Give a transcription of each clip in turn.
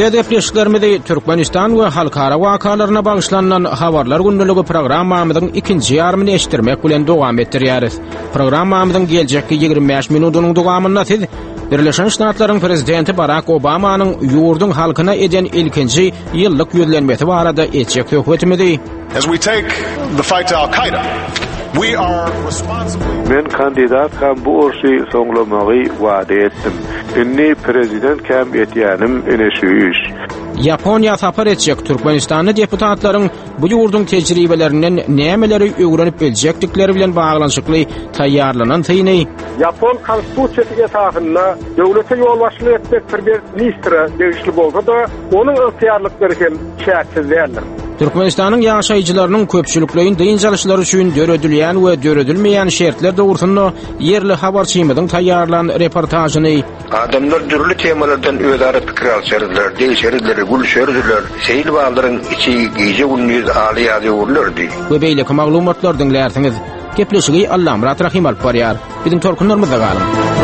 Edepleşiklerimizi Türkmenistan we halkara wakalarına bagışlanan habarlar gündüligi programmamyzyň ikinji ýarmyny eşitdirmek bilen dowam etdirýäris. Programmamyzyň geljekki 25 minutynyň dowamynda siz Birleşen Ştatlaryň prezidenti Barack Obamanyň ýurdun halkyna eden ilkinji ýyllyk ýüzlenmesi barada etjek töhbetimizi. As we take the fight to Al-Qaeda, we are responsible. Men kandidat kam bu urşy soňlamagy wada etdim. Inni prezident kam etýänim eneşüýüş. Yaponiya sapar etjek Türkmenistanly deputatlaryň bu ýurdun tejribelerinden nämeleri öwrenip biljekdikleri bilen baglanşykly taýýarlanan syny. Yapon konstitusiýasyna taýyna döwlete ýol başlyk etmek bir ministre degişli bolsa da onuň ygtyýarlyklary hem şertsiz däldir. Türkmenistanyň ýaşaýjylarynyň köpçülikleýin diňjalşylary üçin döredilýän we döredilmeýän şertler dogrusyny ýerli habarçymyzyň taýýarlan reportažyny adamlar türlü temalardan özleri pikir alşardylar, değişerdiler, gülşerdiler. Seyil bağlaryň içi gece gündüz aly ýazýarlardy. We beýleki maglumatlar dinlärsiňiz. Gepleşigi Allah Murat Rahim alyp barýar. Biziň torkunlarymyzda galyň.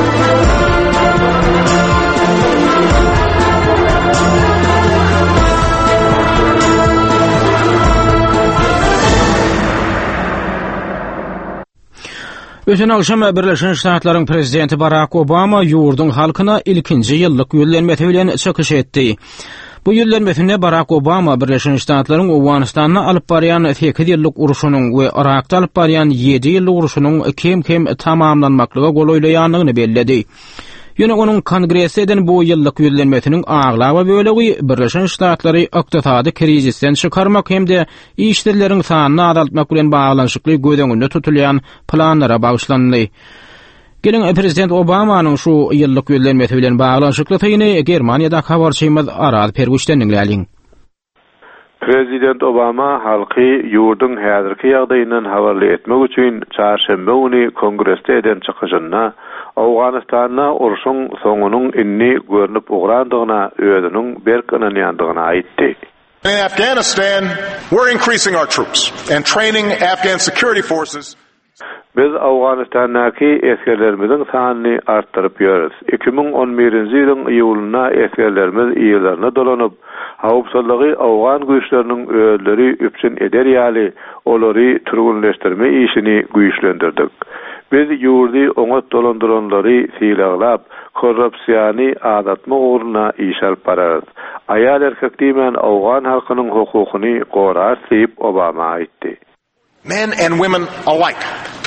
Öten akşam Birleşen Ştatlaryň prezidenti Barack Obama ýurdun halkyna ilkinji ýyllyk ýüzlenmesi bilen çykyş etdi. Bu ýüzlenmesinde Barack Obama Birleşen Ştatlaryň Awganistanyna alyp barýan 8 ýyllyk uruşynyň we Irakda alyp barýan 7 ýyllyk uruşynyň kim tamamlanmaklyga golaýlaýanlygyny belledi. Ýöne onuň kongresi eden bu ýyllyk ýüzlenmesiniň aglaba bölegi Birleşen Ştatlary ykdysady krizisten çykarmak hemde işlerleriň sanyny azaltmak bilen baglanşykly gödeňinde tutulýan planlara baglandy. Gelin prezident Obamanyň şu ýyllyk ýüzlenmesi bilen baglanşykly syny Germaniýada habarçymyz Aral Pergüşden dinläliň. Prezident Obama halky ýurdun häzirki ýagdaýyndan habarly etmek üçin çarşembe güni kongresde eden çykyşyna Awganistanyna urşuň soňunyň inni görnüp ugrandygyna özüniň berkinanýandygyna aýtdy. In Afghanistan, we're increasing our troops and training Afghan security forces. Biz Awganistanyňky eskerlerimiziň sanyny artdyryp ýörüs. 2011-nji ýylyň iýuluna eskerlerimiz ýerlerine dolanyp, hawpsuzlygy Awgan güýçleriniň öýleri üpçün eder ýaly olary türgünleşdirme işini güýçlendirdik. Biz ýurdy oňa dolandyranlary silaglap, korrupsiýany adatma uğruna iş alyp bararys. Aýal erkekli bilen Awgan halkynyň hukukyny gorar diýip Obama aýtdy. Men and women alike.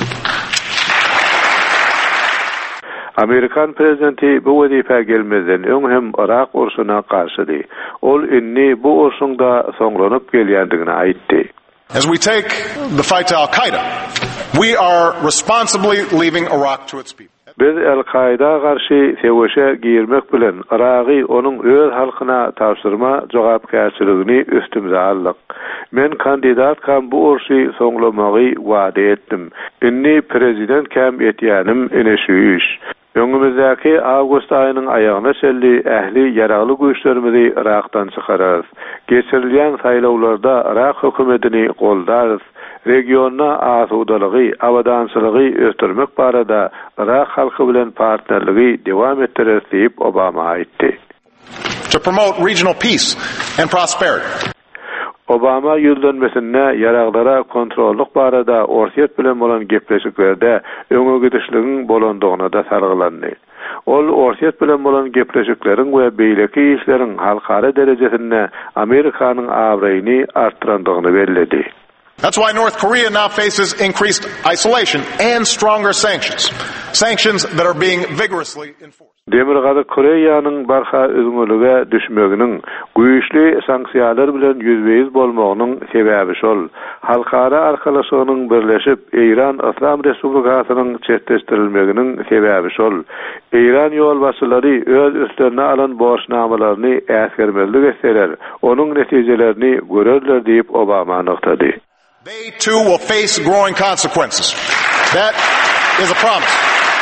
Amerikan prezidenti bu wezife gelmezden öňhem Irak urşuna karşıdy. Ol inni bu urşunda soňlanyp gelýändigini aýtdy. As we take the fight to Al-Qaeda, we are responsibly leaving Iraq to its people. Biz Al-Qaeda garşy seweşe girmek bilen Iragy onuň öz halkyna tapşyrma jogapkärçiligini üstümize aldyk. Men kandidat kam bu urşy soňlamagy wada etdim. Inni prezident kam etýänim eneşüýüş. Öňümizdäki awgust aýynyň aýagyna şelli ähli ýaragly güýçlerimizi Irakdan çykararys. Geçirilýän saýlawlarda Irak hökümetini goldarys. Regionna asudalygy, awadançylygy ösdürmek barada Irak halky bilen partnerligi dewam etdirer diýip Obama aýtdy. To promote regional peace and prosperity. Obama ýüzlenmesinde ýaraglara kontrolluk barada orsiýet bilen bolan gepleşiklerde öňe gidişligiň bolandygyna da sargylandy. Ol orsiýet bilen bolan gepleşikleriň we beýleki işleriň halkara derejesinde Amerikanyň awraýyny artdyrandygyny belledi. That's why North Korea now faces increased isolation and stronger sanctions. Sanctions that are being vigorously enforced. Demirgady Koreýanyň barha özüňlüge düşmeginiň güýçli sanksiýalar bilen ýüzbeýiz bolmagynyň sebäbi şol. Halkara arkalaşygynyň birleşip İran Islam Respublikasynyň çetleşdirilmeginiň sebäbi şol. İran ýolbaşçylary öz üstlerine alan borçnamalaryny äsgermezlik etseler, onuň netijelerini görerler diýip Obama anyktady. They too will face growing consequences. That is a promise.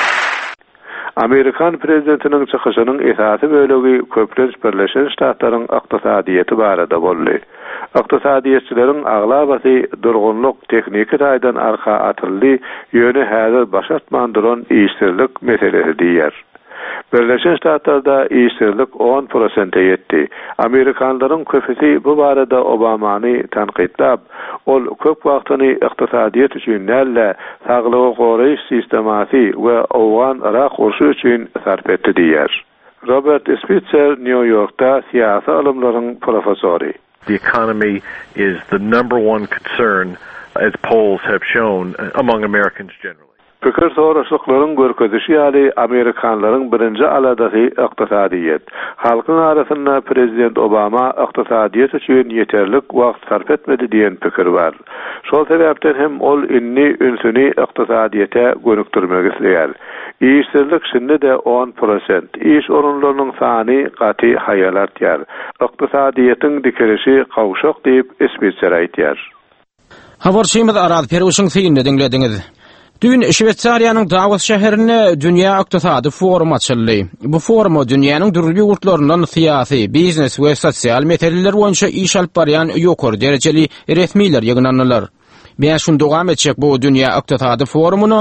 Amerikan prezidentiniň çykyşynyň esasy bölegi köplenç Birleşen Ştatlaryň ykdysadyety barada boldy. Ykdysadyetçileriň aglabasy durgunluk tekniki taýdan arka atyldy ýöne häzir başatmandyran işsizlik meselesi diýer. Birleşen Ştatlarda işsizlik 10% yetdi. Amerikanlaryň köpüsi bu barada Obamany tanqidlap, ol köp wagtyny iqtisadiýet üçin näle saglygy goraýyş sistematy we Awgan Irak urşy üçin sarf etdi diýer. Robert Spitzer New York'ta siyasi ilimleriň professory. The economy is the number one concern, as polls have shown, among Americans generally. Pikir soraşyklaryň görkezişi ýaly Amerikanlaryň birinji aladaky iqtisadiýet. Halkyň arasynda Prezident Obama iqtisadiýet üçin ýeterlik wagt sarf etmedi diýen pikir bar. Şol sebäpden hem ol inni ünsüni iqtisadiýete gönükdirmek isleýär. İşsizlik şimdi de 10%. İş orunlarynyň sany gaty haýalatýar. Iqtisadiýetiň dikirişi gawşak diýip Spitzer aýtýar. Habarçymyz Araz Peruşyň syny dinlediňiz. Dün Şwetsariýanyň Davos şäherine Dünýä Ykdysady Forumy açyldy. Bu forum dünýäniň dürli ýurtlaryndan syýasy, biznes we sosial meseleler boýunça iş alyp barýan ýokary derejeli resmiler ýygnandylar. Ben şunu dowam etjek bu Dünýä Ykdysady Forumuna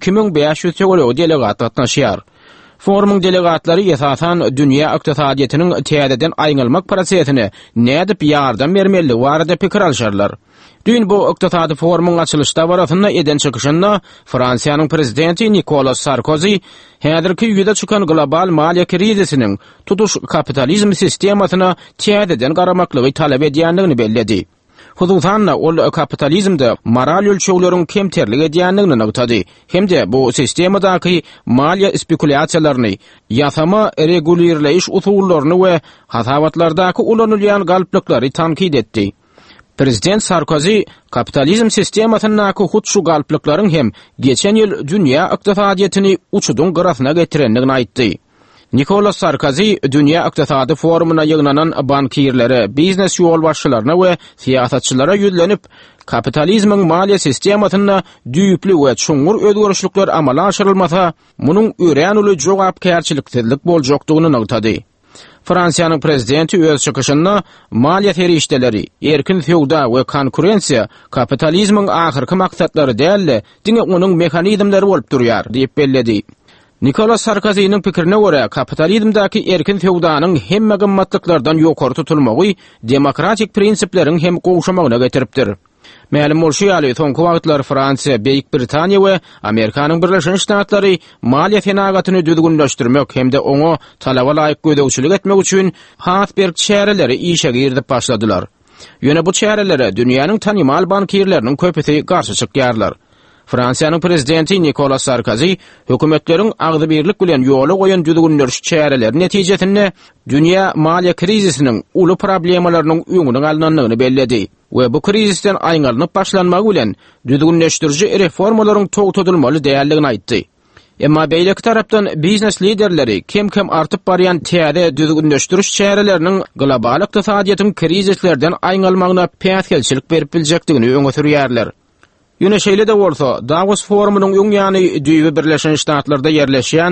2500 tögele delegat gatnaşýar. Forumyň delegatlary esasan dünýä ykdysadyýetynyň täzeden aýnalmak prosesine nädip ýardam bermeli barada pikir alşarlar. Dün bu ykdysady forumyň açylışda barasynda eden çykyşynda Fransiýanyň prezidenti Nicolas Sarkozy häzirki ýüze çykan global maliýe krizisiniň tutuş kapitalizm sistemasyna täzeden garamaklygy talap edýändigini belledi. Huzusanna ol kapitalizmde moral ölçeğlerin kemterlik edýändigini nagtady. Hemde bu sistemadaky maliýe spekulatsiýalaryny, ýasama regulirleýiş usullaryny we hasawatlardaky ulanylýan galplyklary tankid etdi. Prezident Sarkozy kapitalizm sistemasynyň hut şu galplyklaryň hem geçen ýyl dünýä ykdysadyýetini uçudyň garasyna getirendigini aýtdy. Nicolas Sarkozy Dünýä Ykdysady Forumuna ýygnanan bankirlere, biznes ýolbaşçylaryna we siýasatçylara ýüzlenip, kapitalizmiň maliýe sistemasyna düýpli we çuňur özgörüşlikler amala aşyrylmasa, munyň ören uly jogapkärçiliksizlik boljakdygyny nagtady. Fransiýanyň prezidenti öz çykyşynda maliýe terişdeleri, erkin feowda we konkurensiýa kapitalizmiň ahyrky maksatlary däl, diňe onuň mehanizmleri bolup durýar diýip belledi. Nicolas Sarkozy'nin pikirine göre kapitalizmdaki erkin feodanyň hemme gymmatlyklardan ýokary tutulmagy demokratik prinsipleriň hem gowşamagyna getiripdir. Ma'lum bolşýaly soňky wagtlar Fransiýa, Beýik Britaniýa we Amerikanyň Birleşen Ştatlary maliýe tenagatyny düzgünleşdirmek hemde oňa talaba laýyk gödäwçilik etmek üçin hasberg çäreleri işe girdip başladylar. Ýöne bu çärelere dünýäniň tanymal bankirleriniň köpüsi garşy çykýarlar. Fransiýanyň prezidenti Nicolas Sarkozy hökümetleriň agdy birlik bilen ýola goýan düzgünleşik çäreleri netijesinde dünýä maliýe krizisiniň uly problemalarynyň öňüne alnandygyny belledi we bu krizisten aýngalyp başlanmagy bilen düzgünleşdiriji reformalaryň togtadylmaly däýerligini aýtdy. Emma beýleki tarapdan biznes liderleri kem artyp barýan täze düzgünleşdiriş çäreleriniň global ykdysadyýetyň krizislerden aýngalmagyna päsgelçilik berip biljekdigini öňe sürýärler. Ýöne şeýle de bolsa, Davos forumunyň öň ýany düýbi Birleşen Ştatlarda ýerleşýän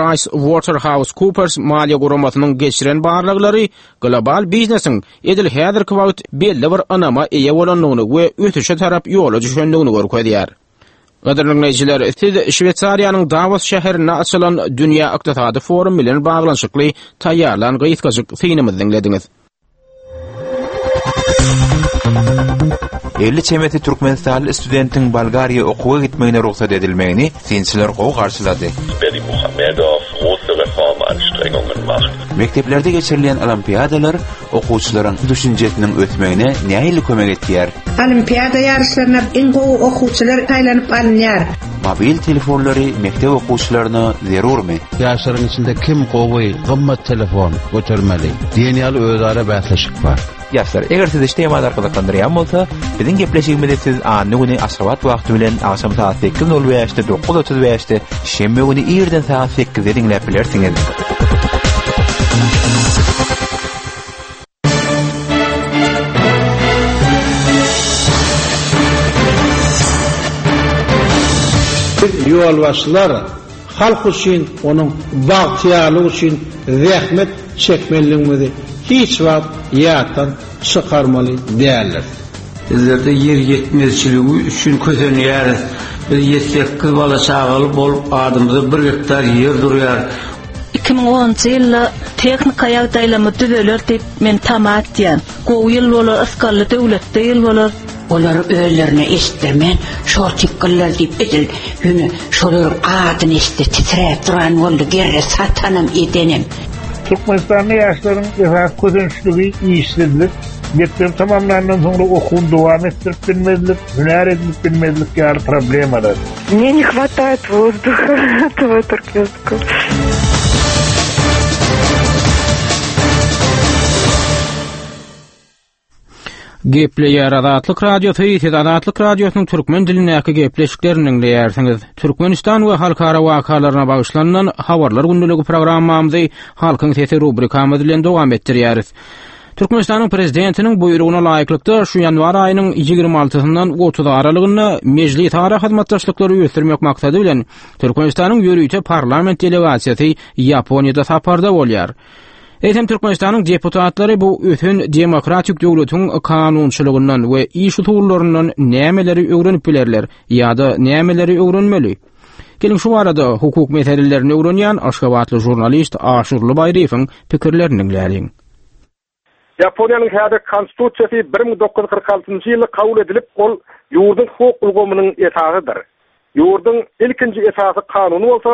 PricewaterhouseCoopers maliýe guramasynyň geçiren barlyklary global biznesiň edil häzirki wagt belli bir anama eýe bolanlygyny we ötüşe tarap ýola düşendigini görkezýär. Gaderli dinleýijiler, siz Şwetsariýanyň Davos şäherine açylan Dünýä Ykdysady Forum bilen baglanşykly taýýarlan gyýtgaçyk synymyzy dinlediňiz. Elli çemeti Türkmenistanly studentiň Bolgariýa okuwa gitmegine ruhsat edilmegini sinçiler gowy garşylady. Große Reformanstrengungen macht. Mekteplerde geçirilen olimpiadalar okuwçylaryň düşünjesiniň ötmegine nähili kömek etýär? Olimpiada ýarşlaryna iň gowy okuwçylar taýlanyp alınýar. Mobil telefonlary mektep okuwçylaryna zerurmy? Ýaşlaryň içinde kim gowy gymmat telefon götürmeli? Diýen özara bäsleşik bar. Ýaşlar, eger siz işleýän arkadaşlarym bolsa, biziň gepleşigimizde siz any güni aşgabat wagty bilen akşam saat 8:05-de 9:35-de şemme güni ýerden saat 8-de dinläp bilersiňiz. Ýolbaşçylar halk üçin, onuň bagtýarlygy üçin zähmet çekmeliligini hiç wagt ýatdan çykarmaly däller. Bizlerde yer yetmezçiligi üçin közenýär. Bir 7-8 bala çagaly bolup adamyza 1 hektar yer durýar. 2010 ýylda teknik ýagdaýlamy düzeler diýip men tamat diýen. Gowy ýyl bolar asgarly döwletde ýyl bolar. Olar öýlerine estirmen, şol tikgiller diýip edil. Ýöne şolar adyny estir titrep duran boldy gerre satanam edenim. Türkmenistan'da yaşların közençlüğü iyiştirdik. Yettim tamamlanan sonra okul devam ettirip bilmezlik, hüner edilip bilmezlik yani problem arar. Мне не хватает воздуха этого туркменского. Gepleýär Azatlyk radiosu, Azatlyk radiosynyň türkmen dilindäki gepleşiklerini dinleýärsiňiz. Türkmenistan we halkara wakalaryna bagyşlanan habarlar gündəligi programmamyzy Halkyň sesi rubrikamyz bilen dowam etdirýäris. Türkmenistanyň prezidentiniň buyruguna laýyklykda şu ýanwar aýynyň 26-syndan 30 aralygyna mejlis ara hyzmatdaşlyklary ýötürmek maksady bilen Türkmenistanyň ýörüýte parlament delegasiýasy Ýaponiýada saparda bolýar. Eýtem Türkmenistanyň deputatlary bu ötün demokratik döwletiň kanunçylygyndan we iş usulllaryndan nämeleri öwrenip bilerler ýa-da nämeleri öwrenmeli? Gelin şu arada hukuk meselelerini öwrenýän Aşgabatly jurnalist Aşurly Baýryň pikirlerini dinleýärin. Yaponiýanyň häzir konstitusiýasy 1946-njy ýylda kabul edilip, ol ýurdun hukuk ulgamynyň esasydyr. Ýurdun ilkinji esasy kanuny bolsa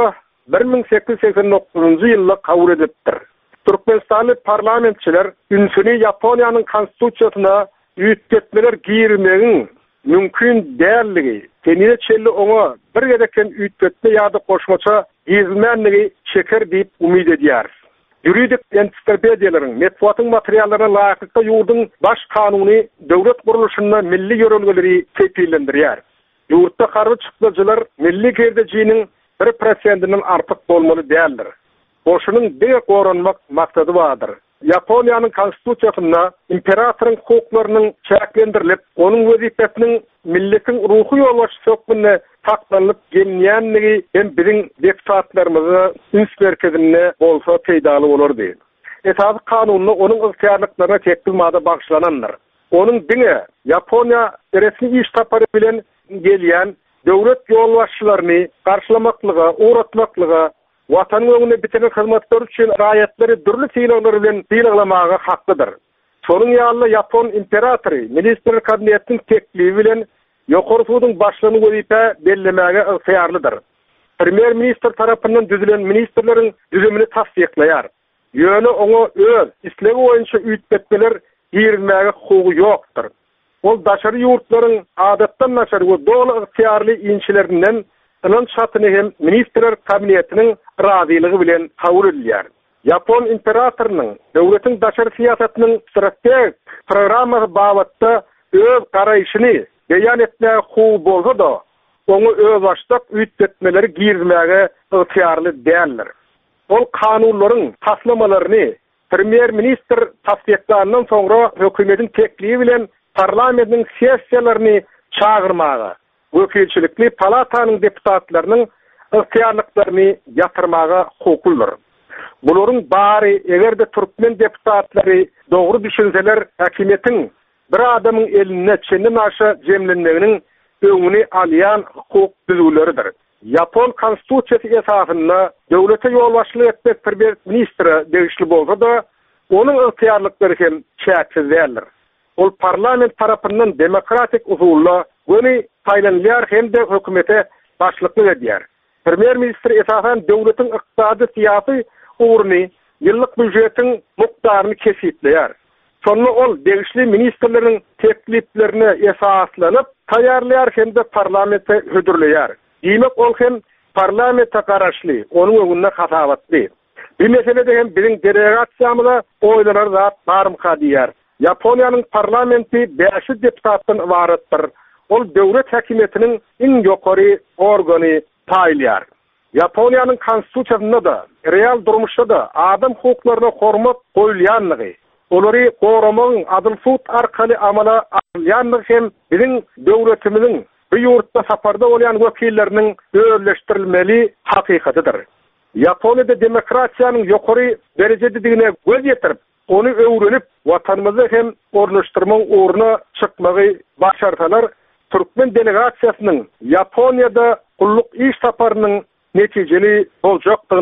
1889-njy ýylda kabul edilipdir. Türkmenistanly parlamentçiler ünsüni Yaponiýanyň konstitusiýasyna üýtgetmeler girmegiň mümkin dälligi, tenine çelli oňa bir gedeken üýtgetme ýa-da goşmaça ýazylmanlygy çeker diýip umyd edýär. Juridik ensiklopediýalaryň, metbuatyň materiallaryna laýykly ýurdun baş kanuny döwlet guruluşyna milli ýörelgeleri tepkilendirýär. Ýurtda garby çykdyjylar milli gerdejiniň 1%-inden artyk bolmaly däldir. Boşunyň beýik goranmak maksady bardyr. Yaponiýanyň konstitusiýasyna imperatorun hukuklarynyň çäklendirilip, onuň wezipesiniň milletin ruhy ýolbaşy sökmüne taklanyp gelýänligi hem biziň deputatlarymyzy üns merkezine bolsa peýdaly bolardy. Esasy kanunyny onuň ygtyarlyklaryna tekilmada bagşlanandyr. Onuň diňe Yaponiýa resmi iş tapary bilen gelýän döwlet ýolbaşçylaryny garşylamaklyga, uğratmaklyga, watan öňüne bitirilen hyzmatlar üçin raýatları dürli syýlalar bilen syýlamaga haklydyr. Şonuň ýaly Yapon imperatory minister kabinetiniň teklibi bilen ýokary suwdyň başlygyny wezipe bellemege ygtyarlydyr. Premier minister tarapyndan düzülen ministerleriň düzümini tasdikleýär. Ýöne oňa öz islegi boýunça üýtgetmeler ýermege hukugy ýokdur. Ol daşary ýurtlaryň adatdan naçar we doly ygtyarly inçilerinden Anan şatyny hem ministrler kabinetiniň razyligi bilen kabul edilýär. Yapon imperatorynyň döwletiň daşary siýasatynyň strategik programmary babatda öz garaýşyny beýan etmäge hukugy bolsa da, oňa öz başlap üýtgetmeleri girmege ygtyarly däldir. Ol kanunlaryň taslamalaryny premier minister tasdiklandan soňra hökümetiň teklibi bilen parlamentiniň sessiýalaryny çağırmaga, wekilçilikli palatanyň deputatlarynyň ygtyarlyklaryny ýatyrmaga hukuklydyr. Bularyň bary egerde türkmen deputatlary dogry düşünseler hakimiýetiň bir adamyň eline çenden aşa jemlenmeginiň öňüni alýan hukuk düzgünleridir. Yapon konstitusiýasy esasyna döwlete ýolbaşlyk etmek bir ministri degişli bolsa da, onuň ygtyarlyklary hem çäksiz däldir. Ol parlament tarapyndan demokratik usulla göni taýlanýar hem de hökümete başlyklyk edýär. Premier ministr esasen döwletiň ykdysady syýasy uğruny ýyllyk büdjetiň mukdaryny kesipleýär. Sonra ol degişli ministrleriň tekliplerine esaslanyp taýýarlaýar hem de parlamente hödürleýär. Diýmek ol hem parlamente garaşly, onuň öňünde hasabatly. Bir meselede hem biziň delegasiýamyza oýlanar zat barmka diýär. Yaponiýanyň parlamenti 5 deputatdan ibaretdir. Ol döwlet hakimiýetiniň iň ýokary organy taýýar. Yaponiýanyň konstitusiýasynda da, real durmuşda da adam hukuklaryna hormat goýulýanlygy, olary goramagyň adyl sud arkaly amala alýanlygy hem biziň döwletimiziň bu ýurtda saparda bolýan wekilleriniň öwrleşdirilmeli hakykatydyr. Yaponiýada demokratiýanyň ýokary derejede göz ýetirip, onu öwrenip watanymyzy hem ornaşdyrmaň uğruna çykmagy başarsalar, Türkmen delegasiýasynyň Yaponiýada gulluk iş saparynyň netijeli boljakdygyna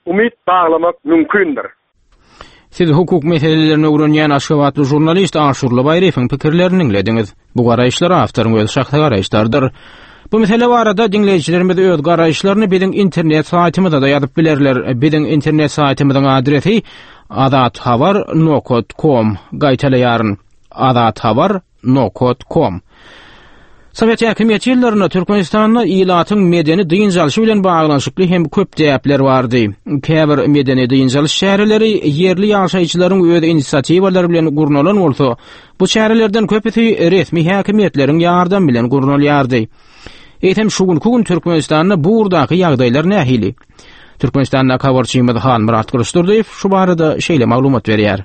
umit bağlamak mümkündür. Siz hukuk meselelerine uğranyan Aşgabatly jurnalist Aşurly Baýrefiň pikirlerini dinlediňiz. Bu garaýşlar awtoryň öz şahsy garaýşlardyr. Bu mesele barada dinleyijilerimiz öz garaýşlaryny biziň internet saýtymyzda da ýazyp bilerler. Biziň internet saýtymyzyň adresi adathabar.com. Gaýtalaýaryn adathabar.com. Sovet häkimiýeti ýyllarynda Türkmenistanda ilatyň medeni dynjalyşy bilen baglanyşykly hem köp däpler bardy. Käbir medeni dynjalyş şäherleri yerli ýaşaýjylaryň öz inisiatiwalary bilen gurnalan bolsa, bu şäherlerden köpüsi resmi häkimiýetleriň ýardam bilen gurnalýardy. Eýtem şu gün Türkmenistanda bu urdaky ýagdaýlar nähili? Türkmenistanda kawarçymyz Han Murat Kılıçdarow şu barada şeýle maglumat berýär.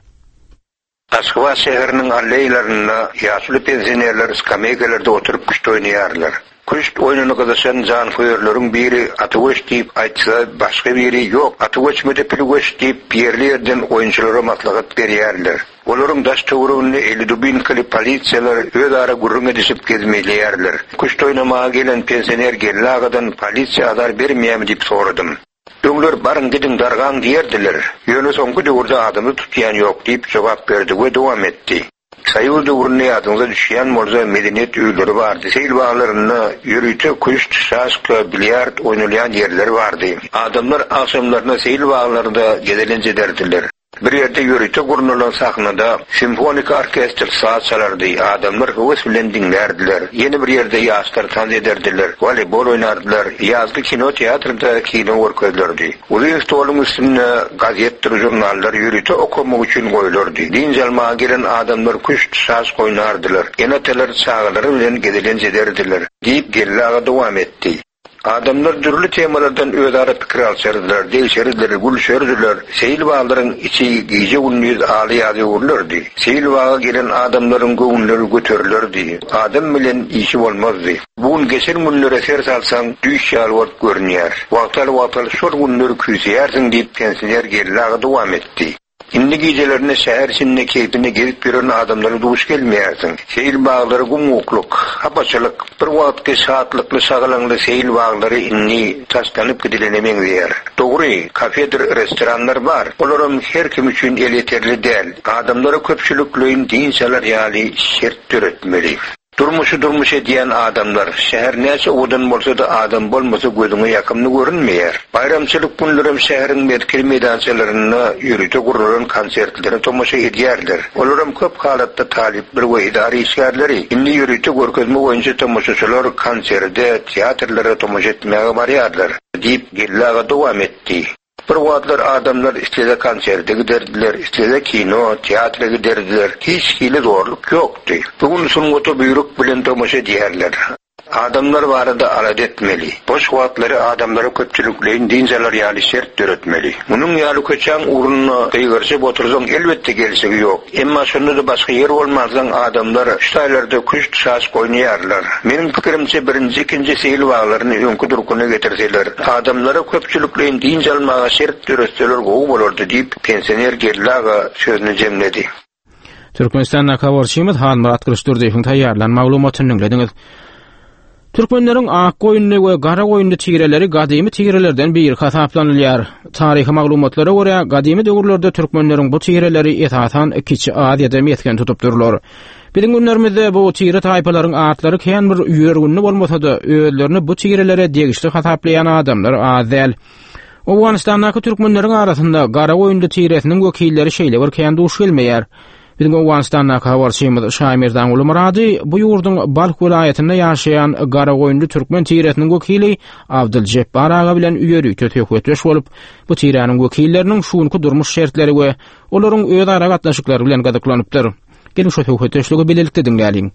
Aşgabat şäheriniň alleýlarynda ýaşly pensionerler skameykalerde oturup kuşt oýnaýarlar. Kuşt oýnyny gyzaşan janföýerleriň biri atygoş diýip aýtsa, başga biri ýok, atygoş mede pilgoş diýip ýerlerden oýunçylara maslahat berýärler. Olaryň daş töwrüni 50 bin kili polisiýalar özara gurrun edip gezmeýärler. Kuşt oýnamaga gelen pensioner gellagadan polisiýa adar bermeýärmi diýip soradym. Öňler barın gidin dargan diýerdiler. Ýöne soňky döwürde adamy tutýan ýok diýip jogap berdi we dowam etdi. Saýul döwrüne adyňyza düşýän morza medeniýet öýleri bardy. Seýil baglaryna ýürüýte kuşt, şaşka, bilyard oýnalýan ýerler bardy. Adamlar akşamlaryna seýil baglarynda gedelenje derdiler. Bir ýerde ýürüýte gurnulan sahnada simfonik orkestr saat çalardy. Adamlar höwes bilen dinlerdiler. Ýene bir ýerde ýaşlar tanzy ederdiler. Voleybol oýnardylar. Ýazgy kino teatrynda kino görkezlerdi. Uzun stoluň üstüne gazetler, jurnallar ýürüýte okumak üçin goýulardy. Dinjalmaga gelen adamlar kuşt, şaş oýnardylar. Enateler çağlary bilen gedelenje ederdiler. Diýip gellaga dowam etdi. Adamlar türlü temalardan özara pikir alşardylar, değişerdiler, gülşerdiler. Seýil baglaryň içi giýje unnýyz aly urlardy. Seýil baga gelen adamlaryň göwnleri göterilerdi. Adam bilen işi bolmazdy. Bugün geçer günlere ser salsaň düşýär wagt görnýär. Wagtal şol günleri küýsýärsiň diýip pensioner gellaga dowam etdi. Indi gecelerine şehir içinde keyfine gelip biren adamları duş gelmeyersin. Seýil bağları gumukluk, hapaçılık, bir vakti saatlıklı sağlanlı seýil bağları inni taşlanıp gidilenemeň diýer. Dogry, kafedir, restoranlar var. Olaryň her kim üçin el yeterli däl. Adamlara köpçülükleýin dinçalar ýaly şert töretmeli. Durmuşu diýen adamlar, şäher näçe odan bolsa da adam bolmasa gözüňe ýakymly görünmeýär. Bayramçylyk günlerim şäheriň merkezi meydançalaryna ýürüýte gurulanan konsertlere tomaşa edýärler. Olaryň köp halatda talip bir we idari işgärleri indi ýürüýte görkezme boýunça tomaşaçylar konserde, teatrlara tomaşa etmäge barýarlar diýip gellaga dowam etdi. Bir wagtlar adamlar istede konserde giderdiler, istede kino, teatra giderdiler. Hiç hile zorluk ýokdy. Bugün sungoto buyruk bilen tomaşa diýerler. Adamlar barada alad etmeli. Boş wagtlary adamlara köpçülükleýin dinjalar ýaly şert töretmeli. Munyň ýaly köçäň urunyna gyýgyrşyp otursaň elbetde gelsegi ýok. Emma şonda da başga ýer bolmasaň adamlar ştaýlarda kuşt şaş goýnaýarlar. Meniň pikirimçe birinji, ikinji seýil baglaryny öňkü durkuny getirseler, adamlara köpçülükleýin dinjalmaga şert töretseler gowy bolardy diýip pensioner gellaga sözüni jemledi. Türkmenistanda kawarçymyz Han Murat Kılıçdarowyň taýýarlan maglumatyny dinlediňiz. Türkmenleriň ak goýunly we gara goýunly tigireleri gadymy tigirelerden bir hasaplanylýar. Taryhy maglumatlara görä, gadymy döwürlerde türkmenleriň bu tigireleri esasan kiçi adýada mesken tutup durlar. Biziň günlerimizde bu tigire taýpalaryň atlary käň bir ýörgünli bolmasa da özlerini bu tigirelere degişli hasaplayan adamlar azel. Awganistandaky türkmenleriň arasynda gara goýunly tigiresiniň wekilleri şeýle bir käň duş gelmeýär. Bizim Awganistandaky habarçymyz Şaýmirdan Ulumrady bu ýurdun Balk welaýetinde ýaşaýan gara goýunly türkmen tigiresiniň wekili Abduljebbar aga bilen ýörüýte töhfetleş bolup, bu tigiraniň wekilleriniň şuňky durmuş şertleri we olaryň özara gatnaşyklary bilen gadyklanypdyr. Gelin şu töhfetleşligi bilelikde dinläliň.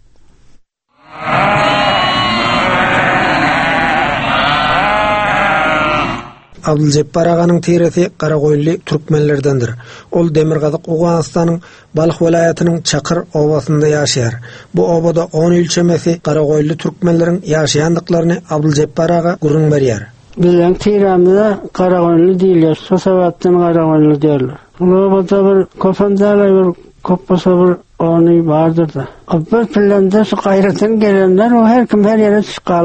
Abduljebbar aganyň tiresi Garagoýunly türkmenlerdendir. Ol Demirgazyk Awganistanyň Balk welaýatynyň Çakır obasynda ýaşaýar. Bu obada 10 ýylçemesi Garagoýunly türkmenleriň ýaşaýandyklaryny Abduljebbar aga gurrun berýär. Bilen tiramda Garagoýunly diýilýär, Sosabatdan Garagoýunly diýerler. Bu obada bir kofandala bir kopasa bir ony bardyr da. Abdul planda şu gaýratyn gelenler o her kim her ýere çykalan.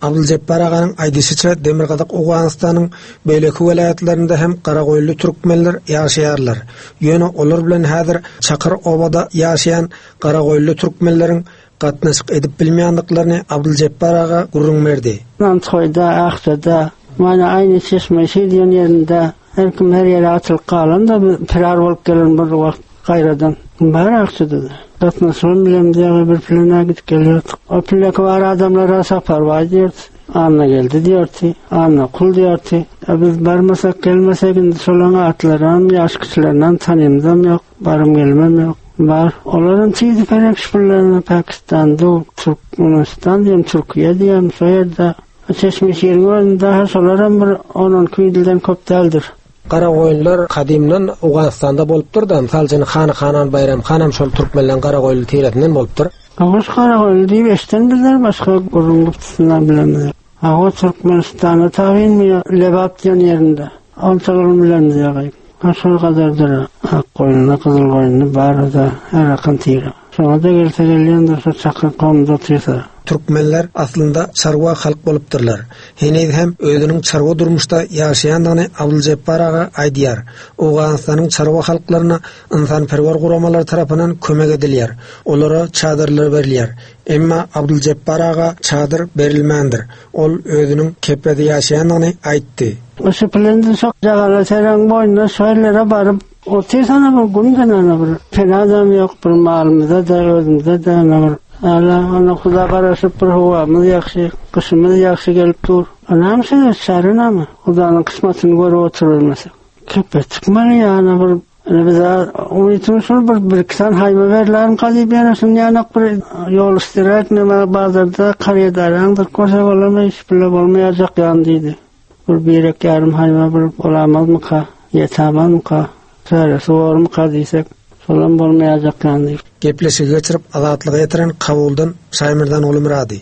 Abdülcebbar Aganyň aýdyşyça Demirgazyk Owganystanyň beýleki welayatlarynda hem Garagoýly türkmenler ýaşaýarlar. Ýöne olar bilen häzir Çakır obada ýaşaýan Garagoýly türkmenleriň gatnaşyk edip bilmeýändiklaryny Abdülcebbar Aga gurrun berdi. Nantoyda, Aqtada, mana aýny çeşmeşi diýen ýerinde her kim her ýere atylyp galan da pirar bolup gelen bir wagt gaýradan bar Aqtada. Gatnaşyk bilen bir plana gidip gelýärdik. O plaka var adamlara sapar var Anna geldi diyordu. Anna kul diyordu. Biz barmasak gelmesek indi solana atlaran yaş kişilerden tanıyımdam yok. Barım gelmem yok. Var. Onların çiğdi perekşpullarını Pakistan'da, Türkmenistan diyem, Türkiye diyem, soyada. Çeşmiş yerin var. Daha solaran bir onun küydilden köpteldir. Garagoýlylar kadimden Owganystanda bolupdyr da, salçyny Xan Bayram Xanam şol türkmenlen Garagoýly tiretinden bolupdyr. Ağız Garagoýly diýip eşden bizler başga gurrun guptysynan bilenler. Ağız Türkmenistan'a taýin mi Lebap diýen ýerinde. Antagylym bilen diýýär. Aşağı kadardır. Akkoyunlu, Kızılkoyunlu barada her akın tiri. Sonra da gelse gelýän de çakır komda tırsa. Türkmenler aslında çarwa halk bolupdyrlar. Hene hem özüniň çarwa durmuşda ýaşaýandygyny Abdülcebbar Aga aýdýar. Owganystanyň çarwa halklaryna insanperwer guramalar tarapyndan kömek edilýär. Olara çadyrlar berilýär. Emma Abdülcebbar Aga çadyr berilmändir. Ol özüniň kepede ýaşaýandygyny aýtdy. Oşu plenden çok jagalar sereň boýuna şöýlere baryp otirsana bir günden ana bir penadam ýok bir malymyza da özümde de ana bir ala ana Huda garaşyp bir howamyz ýaxşy, kışymyz ýaxşy gelip dur. Anam şeýle şarynamy. Hudanyň kysmatyny görüp oturulmasak. Kepetdik meni ýa-ni bir biz umytymyşyl bir kisan haýma berlerim galyp ýanaşyn ýanak bir ýol istirek näme bazarda karýadaryňdyr köse bolamay iş bile bolmaýajak ýan diýdi. Bir erek yarım haýma bir bolamazmy ka, ýetamazmy ka, sarasy bormy ka diýsek, solan bolmaýajak ýan diýip. Gepleşi geçirip azatlyga ýetiren kabuldan Şaýmyrdan oly Murady.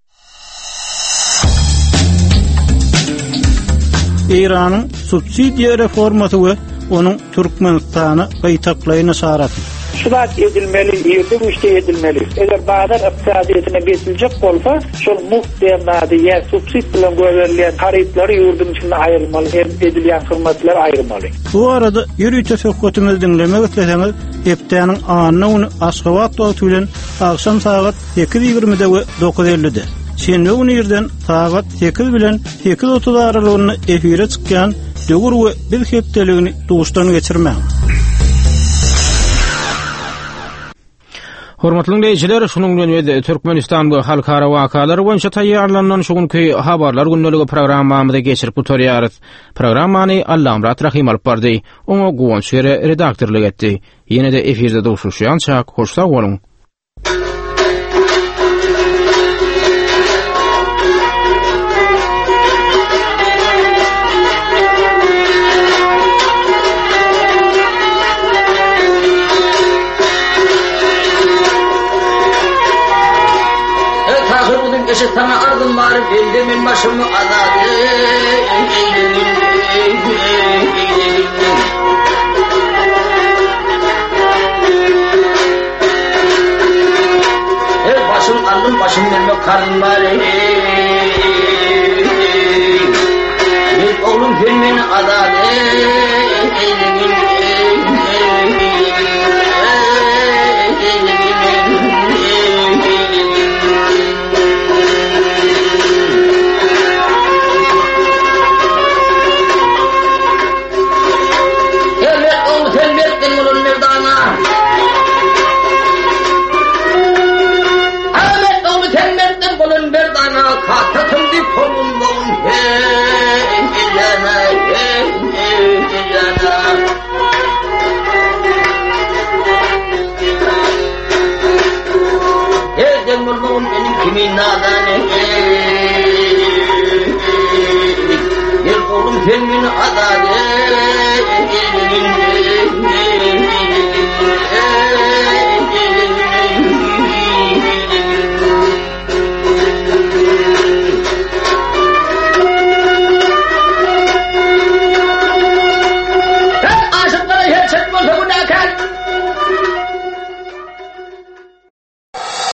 İran'ın subsidiya reforması ve onun Türkmenistan'ı gaytaklaýyny saraty. Şulat edilmeli, ýerde bu işe edilmeli. Eger bazar iqtisadiyetine geçilecek bolsa, şol muhtemady ýa subsid bilen görerilýän taryflary ýurdun içinde aýrylmaly, edilýän hyrmatlar aýrylmaly. Bu arada ýürüýt tefekkürimizi dinlemek isleseňiz, hepdeniň anyny Aşgabat wagty bilen akşam saat 8:20-de we 9:50-de. Şenbe günü ýerden saat 8 bilen 8:30 aralygyny efire çykýan döwür we bir hepdeligini duşdan geçirmek. Hormatly dinleyijiler, şunuň bilen we Türkmenistan we halkara wakalary boýunça taýýarlanan şu günki habarlar gündəligi programmamyzda geçirip oturýarys. Programmany Allamrat Rahim alyp bardy. Oňa gowunç redaktorlyk etdi. Ýene-de efirde duşuşýança hoş sag boluň. Sana ardım var, bildimin başımı azadı. Başım aldım, başım vermek karnım var. Bir oğlum filmini azadı. Kimin nadane bir oğlum filmini adade